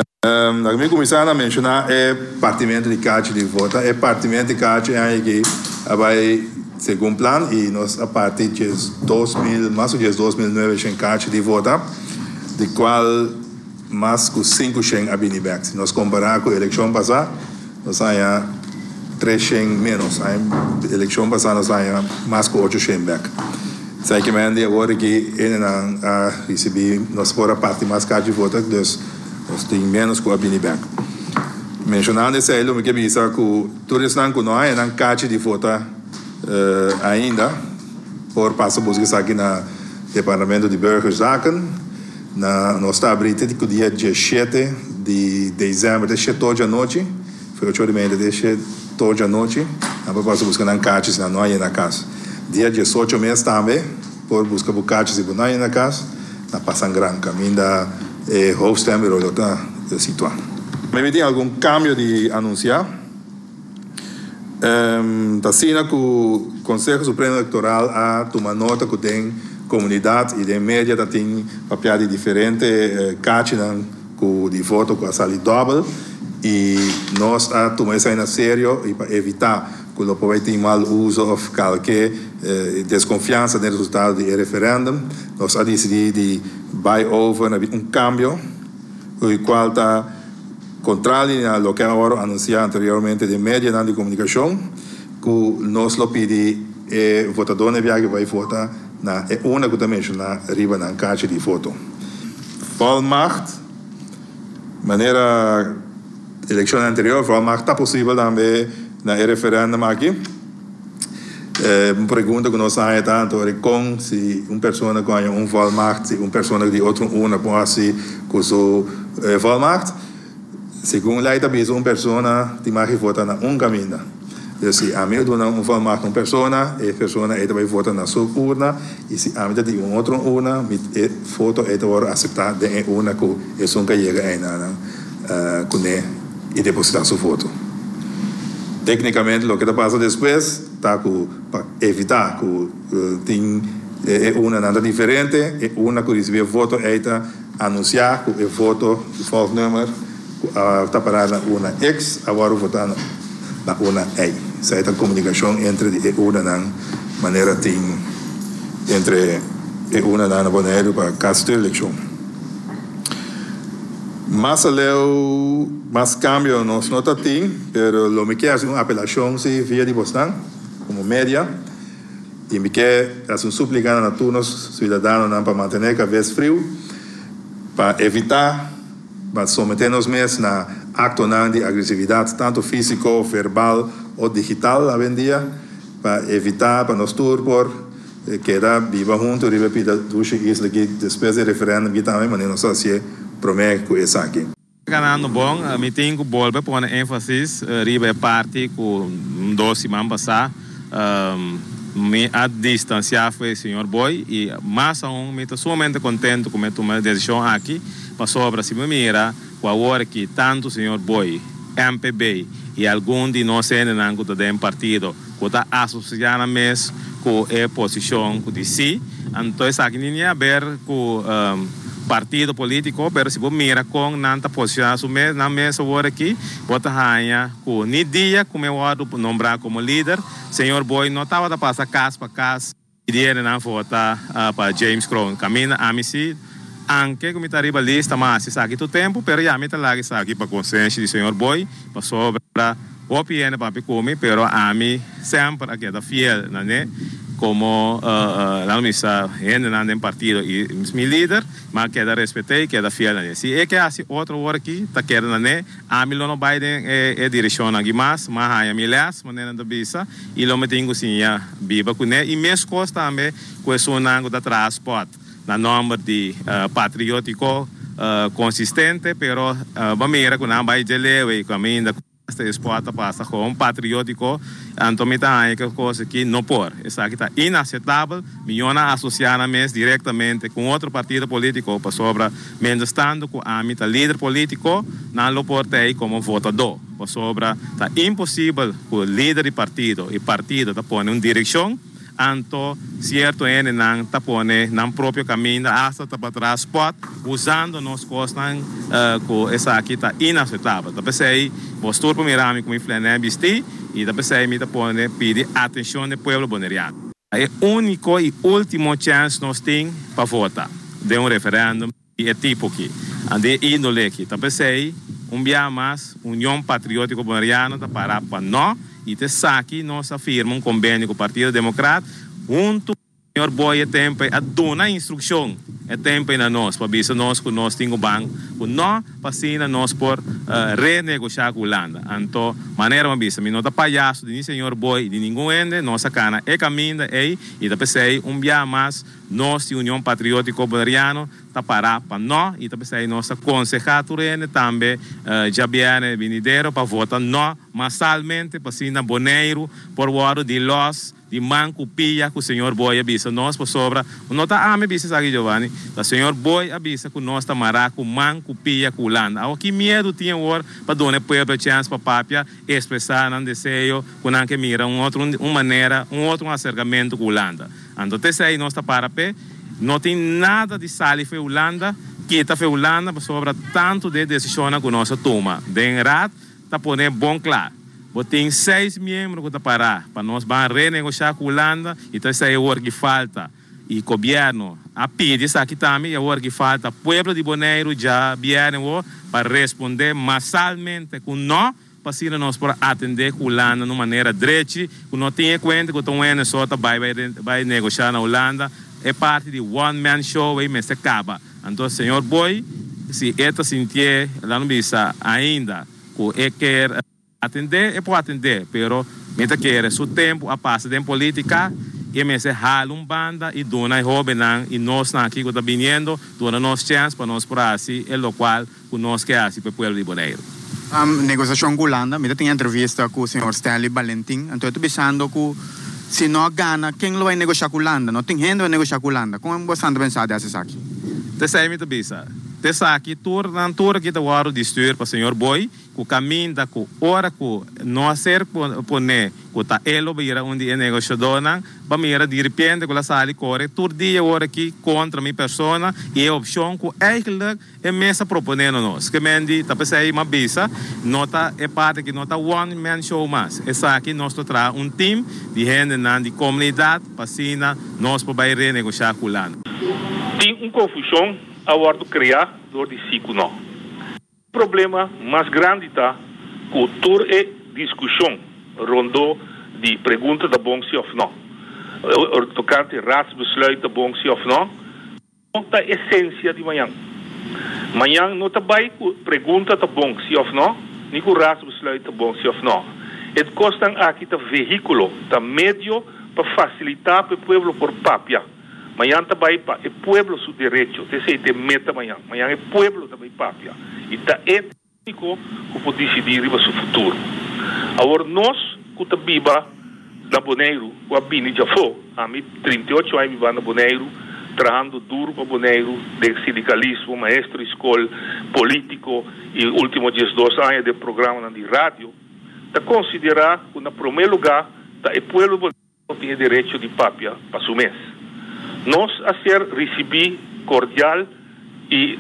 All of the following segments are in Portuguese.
Nós começamos a mencionar o partimento de caixa de voto. O partimento de caixa é que vai segundo plano e nós a partir de 2000, mais ou menos 2009 tem caixa de voto, de qual mais que 5 tem a Binibeck. Se nós comparar com a eleição passada, nós temos 3 tem menos. A eleição passada nós temos mais que 8 tem back. Sei que agora que a receber nós por a parte mais caixa de voto, então nós temos menos que a Binibeck. Mencionando isso aí, eu me disse que tudo isso não é uma caixa de voto ainda, por passar buscar aqui no Departamento de Burgerzaken. Nós estamos abrindo o dia 17 de dezembro, de 7 da noite, foi o choramento de 7 da noite, nós passamos buscar uma caixa não é na casa. Dia 18 mês também, por buscar caixa se não é na casa, na passam grande caminho da hoofdstemmer ou outra situação. Mas tem algum cambio de anunciar? Está sendo que o Conselho Supremo Eleitoral a tomar nota que tem comunidade e de média tem papel diferente, caixa de voto com a sala double e nós tomamos isso a sério e para evitar que o povo tenha mal uso ou qualquer desconfiança no resultado do referendo, nós decidimos de buy over cambio, o qual está contrário ao que agora anunciado anteriormente de média de comunicação, que nós lo pedimos o votador que vai votar na uma que também na riba na caixa de voto. Volmacht, maneira eleição anterior, volmacht está possível também na referendum aqui. Uma pergunta que nós temos tanto com se uma pessoa ganha volmacht, se uma pessoa de outra uma pode com sua volmacht. Segundo a lei, também uma pessoa tem mais que votar na caminho. Se a mim dou uma volmacht uma pessoa vai votar na sua urna e se a mim tem uma outra urna, a foto vai aceitar de urna que é só que chega aí e depositar sua foto. Tecnicamente, o que passa depois está para evitar que tem uma nada diferente, é uma que recebe voto é anunciar que o voto de falso número está parada na urna X, agora votar na urna A. Essa é a comunicação entre uma na maneira tem entre uma na maneira para caso de eleição. Mas mais cambio nós não tem, pero lo me quer uma apelação se via de Boston como média e me quer fazer suplicando a todos os cidadãos para manter a cabeça frio para evitar para someter-nos mesmo na acto de agressividade tanto físico, verbal ou digital a dia para evitar para nós turpor quedar viva junto e repita duas islas que depois do referendo que também mas não sei se promete com isso aqui. Ganhando bom, a mim tem que voltar para pôr ênfase riba parte com 12 semanas passar me a distanciar foi o senhor Boy e mais me estou somente contente com a tomar decisão aqui para sobre se me mira com a hora que tanto o senhor Boy MPB e algum de nós não tem partido que está associado mesmo com a posição de si então aqui nem a ver com partido político, pero se você mira com nanta posição na mesa agora aqui, bota rainha com ni dia como eu vou nombrar como líder, senhor Boy não estava da passar casa para casa, e dia não votar para James Crown, caminha a mim se anche como está riba lista, mas se aqui todo tempo, pero já me está lá aqui para consciência de senhor Boy, para sobre o PN para comer, pero a mim sempre aqui está fiel, né? Como la misa en partido y mi líder mas queda respetar queda fiel a si é que hace outro hora aqui tá querendo né a mim não Biden é direção aqui mas a milhas maneira da bisa e lo me tenho sim já viva com né e mesmo costa também com isso nango da transporte na número de patriótico consistente pero vamos com não vai de leve caminho este esporte passa com patriótico antomita é que coisa que não por essa aqui está inaceitável milhona associada mesmo diretamente com outro partido político para sobra menos estando com a mita líder político não lo portei como votador para sobra está impossível com o líder de partido e partido está pondo uma direção anto cierto ene nang tapone nang próprio caminho hasta para transport usando nos costas com essa aqui tá inaceitável. Tá pensei postura para mirami como influencia bisti e tá pensei me tapone pedir atenção do povo boneriano. É o único e último chance nós temos para votar de referendo e é tipo aqui. Ande índole aqui. Tá pensei dia mais União Patriótica Boneriana tá para nós e te saque nós afirma convênio com o Partido Democrata junto o senhor Boy é tempo a dona instrução é tempo na nós para ver nós que nós temos banco com nós para nós por renegociar com a Holanda então maneira uma vez não tá palhaço de senhor Boy de nenhum ende nossa cana é caminho e tá pensei dia mais nós União Patriótica Boneriana tá para nós e tá pensei nossa conselhatura também já viene venideiro para votar nós massalmente para na Boneiro por o de los de manco pia que o senhor Boy avisa nós por sobra não tá me avisa aqui Giovanni o senhor Boy avisa que nós tá maraco manco pia com Holanda que medo tinha hora para donar povo chance para papia expressar um desejo com que mira uma maneira outro acercamento com Holanda então esse aí nós tá para pé não tem nada de sali foi Holanda que está foi Holanda por sobra tanto de decisão que nós toma de rat tá poner bom claro tem 6 membros que estão para nós vamos renegociar com a Holanda e então isso é o que falta e o governo a pedir isso aqui também é o que falta o povo de Bonaire já vieram para responder massalmente com nós para nós para atender com a Holanda de maneira direta que não tem conta que o Tom só vai negociar na Holanda é parte de one man show e me se acaba então senhor Boy se esta sentir lá não bisa ainda que quer atender é para atender, pero meta quer seu tempo a passa de política e me se hala banda e dona e jovenan e nós aqui que está vindo dona nós chance para nós para assim é o qual que nós quer assim para o povo de Bonaire. Negociação com Holanda, me tem entrevista com o senhor Stanley Valentin, então eu estou pensando que se não ganha, quem vai negociar com Holanda? Não tem gente vai negociar com Holanda. Como você está pensando dessa aqui? Dessa aí me está pensando. Dessa aqui, tour que está o de estudo para o senhor Boy, que o caminho da hora que não ser poner que está ele vira onde é negociador, para mira de repente que a sala corre, todo dia hora aqui contra minha persona e a opção que eigenlijk é mesa proponendo nós. Que mendi, tá pensando aí uma bisa, nota é parte que nota one man show mais. Essa aqui nós traz time de gente de comunidade para nós para renegociar com o lado. Tem confusão a hora de criar dor de ciclo não. O problema mais grande está que toda é discussão rondou de pergunta da bom se ou não. Tocante raadsbesluit da bom se ou não, não está a essência de manhã. Manhã não está bem com pergunta da bom se ou não, nem com raadsbesluit da bom se ou não. E custa aqui tá veículo, tá meio para facilitar para o povo por papia. Amanhã também é pueblo seu direito, esse é meta amanhã. Amanhã é pueblo também papia. E está ético que pode decidir sobre o seu futuro. Agora nós que estamos viva na Bonaire, com a Bini já foi, há 38 anos viva na Bonaire, trabalhando duro para Bonaire, de sindicalismo, maestro escola, político e últimos 2 anos de programa de rádio, está considerar que no primeiro lugar o pueblo bonaire tem direito de papia para o mês. Nós a ser receber cordial e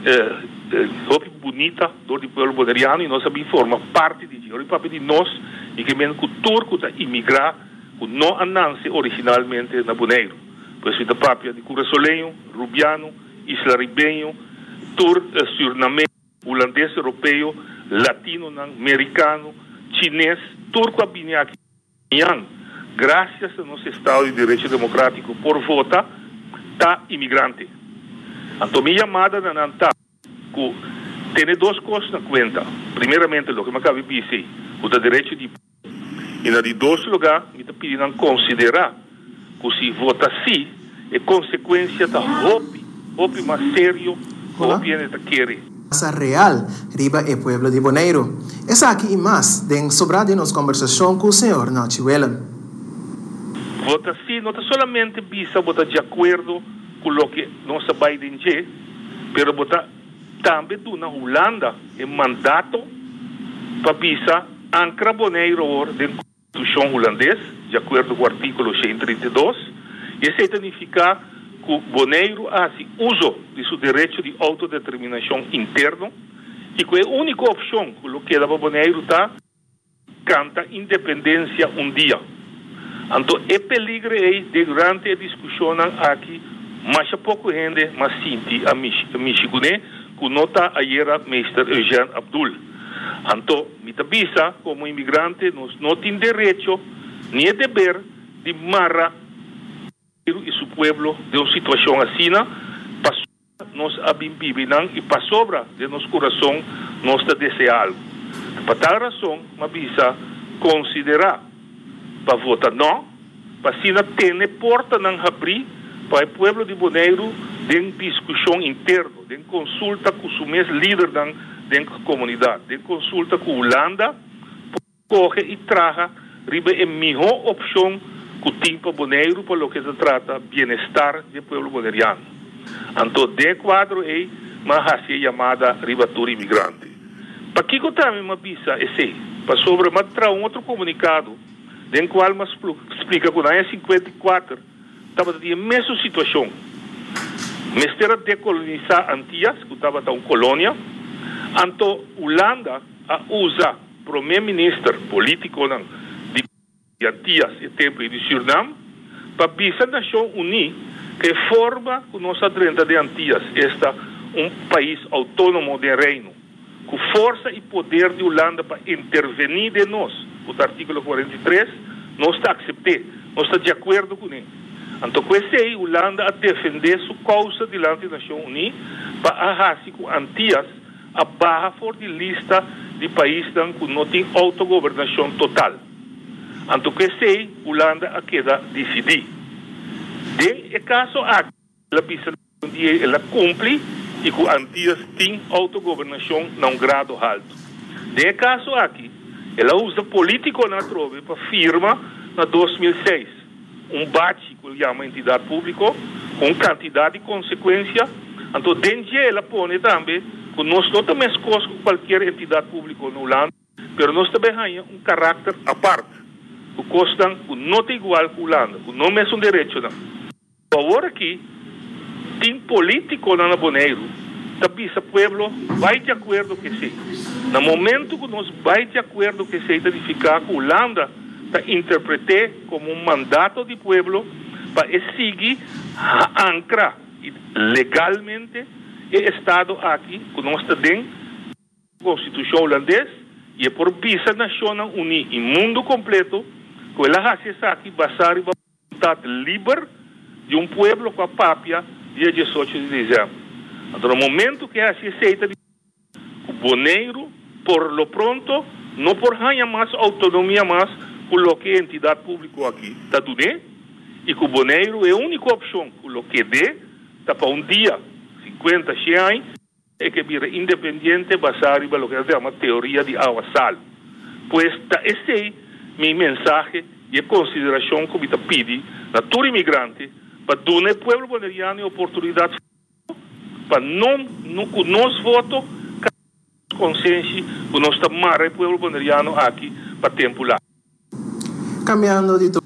bonita do povo boneriano e nós também forma parte de nós e que mesmo cultura que imigrar que não anance originalmente na Bonaire. Pois é da própria de Cura Solenho, Rubiano, Isla Ribeño, Suriname, holandês europeu, latino, americano, chinês, turco abine aqui. Graças ao nosso Estado de Direito Democrático por votar tá imigrante. Então, minha chamada na Nanta, que tem 2 coisas na conta. Primeiramente, o que me acabei de dizer, o direito de. E na de 2 lugares, me está pedindo considerar que se vota sim, é consequência da roupa mais sério, roupa que quer. Real, riba e pueblo de Bonaire. Essa aqui e mais, den sobrar de nossa conversação com o senhor Nachi Wellen. Vota sim, não solamente bisa votar de acordo com o que nossa Biden diz, mas votar também na Holanda é mandato para bisa ancra Bonaire da Constituição holandesa, de acordo com o artículo 132, Isso significa que o Bonaire faz uso de seu direito de autodeterminação interno e que a única opção que o que dá para Bonaire está canta independência dia. Então, é peligro aí durante a discussão aqui, mas pouco gente, mas sinti a Michigané, que nota ayer a Mr. Eugene Abdul. Então, me avisa, como imigrante, nós não temos direito, nem dever de marrar e seu povo de uma situação assim, para nós abimbibinan e para sobra de nosso coração, nós desejamos. Por tal razão, me avisa, considerar para votar não, para se não ter porta não abrir para o povo de Bonaire de discussão interna, de consulta com os meus líderes da comunidade, de consulta com a Holanda, corre e traga a melhor opção que tem para Bonaire para o que se trata bem-estar do povo bonaeriano. Então, de quadro aí, mas a chamada ribatura imigrante. Para que eu também me avisa esse, para sobre um outro comunicado, em qual me explica que na 54 estava na mesma situação. Mestre decolonizar Antillas, que estava uma colônia, então Holanda usa o primeiro-ministro político de Antillas e tempo de Suriname para avisar a Nação Unida que forma que nossa renda de Antillas está país autônomo de reino, com força e poder de Holanda para intervenir de nós. O artículo 43, nós está aceitar, nós está de acordo com ele. Então, com esse aí, Holanda a defender sua causa diante da Nação Unida para arrasar com Antillas a barra for de lista de países que não tem autogovernação total. Então, com esse aí, Holanda a queda decidir. De caso aqui, ela cumpre e que Antillas tem autogovernação num grado alto. De caso aqui, ela usa político na trove para firma na 2006 bate que chama entidade pública com quantidade de consequência. Então, dentro ela põe também que nós não temos coisa com qualquer entidade pública no Holanda, mas nós também temos caráter à parte. O custo não é igual com a Holanda, não é direito. Agora aqui, tem político na Bonaire, também o povo vai de acordo com isso. No momento que nós vai de acordo com isso, significa que a Holanda está interpretar como mandato do povo para seguir ancrar legalmente o Estado aqui, que nós temos a Constituição holandesa, e é por visa Nação Unida e mundo completo, que ela faz aqui basar em vontade livre de povo com a pápia dia 18 de dezembro. Então, no momento que se aceita o Bonaire, por lo pronto, não por ganhar mais autonomia mais, coloque a entidade pública aqui, está tudo bem? E que o Bonaire é a única opção, coloque de, está para dia, 50, 100 anos, é que vira independente, basado em o que é uma teoria de água-sal. Pois, esse é meu mensagem e a consideração que eu pedi na tour imigrante, para dar ao povo bonaeriano a oportunidade para não nós voto consciência que nós estamos o povo bonaeriano aqui para tempo lá. Cambiando de